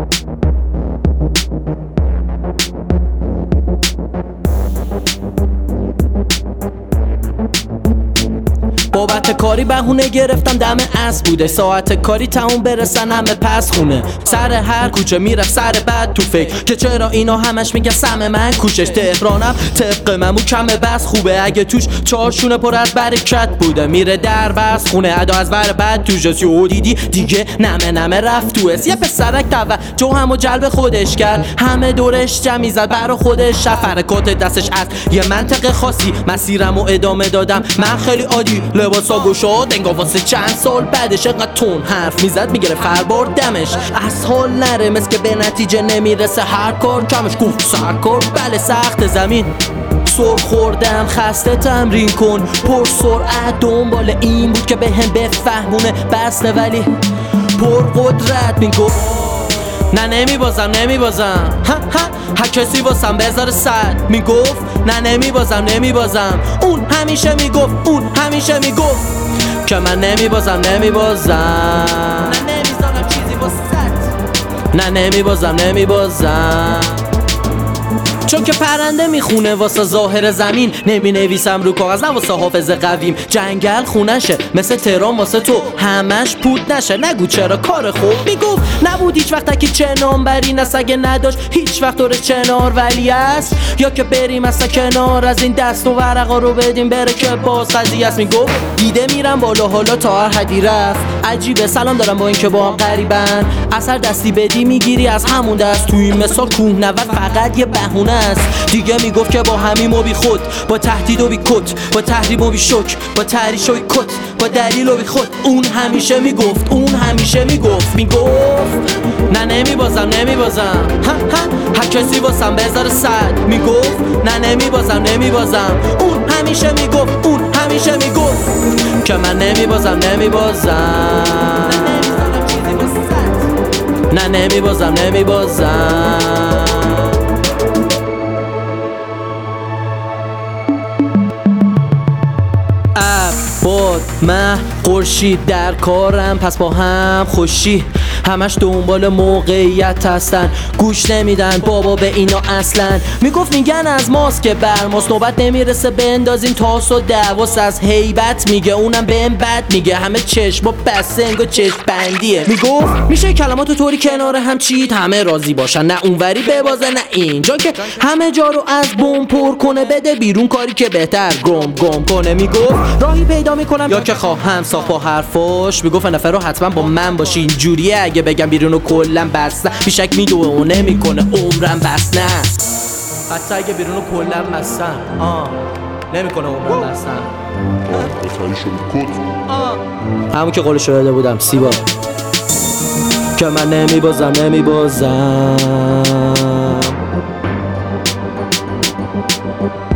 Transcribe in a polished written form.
بابت کاری بهونه گرفتم دم عصر بوده، ساعت کاری تموم برسن همه پس خونه. سر هر کوچه میرفت سر بعد تو فکر که چرا اینا همش میگه سم من کوشش. تهرانم طبق ممو کمه بس خوبه، اگه توش چارشونه پر از برکت بوده. میره در بس خونه ادا از ور بعد توش یهو دیدی دیگه نمه رفت تو اس. یه پسرک توجه همو جلب خودش کرد، همه دورش جمعی زد برا خودش رفت. حرکات دستش از یه منطقه خاصی مسیرمو ادامه دادم. من خیلی عادی لباسا گشاد انگار واسه چند سال بعدش انقدر تون حرف میزد میگره فربار دمش از حال نره، مثل که به نتیجه نمیرسه هر کار کمش گفت سرکار. بله سخت زمین سر خوردم خسته تمرین کن پر سرعت، دنبال این بود که بهم بفهمونه بسته ولی پر قدرت میگفت نه نمیبازم هر کسی واسم بذاره صد. میگفت نه نمیبازم اون همیشه میگفت که من نمیبازم نه نمیذارم چیزی واسط، نه نمیبازم چون که پرنده میخونه واسه ظاهر زمین. نمینویسم رو کاغذ نه واسه حافظه قویم. جنگل خونشه مثل تهران واسه تو همش پود نشه. نگو چرا کار خوب میگفت نبود هیچ وقت که چنان بری نست، اگه نداشت هیچ وقت دور چنار ولی است، یا که بریم اصلا کنار از این دست و ورقا رو بدیم بره که باز قضیه است. میگفت دیده میرم بالا حالا تا هر حدی رفت، عجیبه سلام دارم با این که با هم قریبن. اثر دستی بدی میگیری از همون دست، تو این مثال کوهنورد فقط یه بهونه است. دیگه میگفت که با همیم و بی خود، با تهدید و بی کت، با تحریم و بی شک، با تحریش و بی کت، با دلیل و بی خود. اون همیشه میگفت نه نمیبازم هر کسی واسم بذاره صد. میگفت نه نمیبازم اون همیشه میگفت که من نمیبازم نه نمیبازم باد مه خورشید در کارم پس با هم خوشی همش دنبال موقعیت هستن، گوش نمیدن بابا به اینا اصلا. میگفت میگن از ماست که بر ماست، نوبت نمیرسه بندازیم تاس و دعواس از هیبت میگه اونم بهم بد میگه، همه چشم و بسته انگار چشم بندیه. میگفت میشه کلماتو طوری کنار هم چید همه راضی باشن، نه اونوری ببازه نه اینجا که همه جا رو از بم پر کنه بده بیرون کاری که بهتر گم کنه. میگفت راهی پیدا میکنم یا که خواهم ساخت با حرفاش. میگفت نفر رو حتما با من باشی اینجوریه، اگه بگم بیرونو کلن بسته بیشک میدوه و نمیکنه عمرم بس نه. حتی اگه بیرونو کلن بستن نمیکنه عمرم بستن. همون که قولشو داده بودم سیبا که من نمیبازم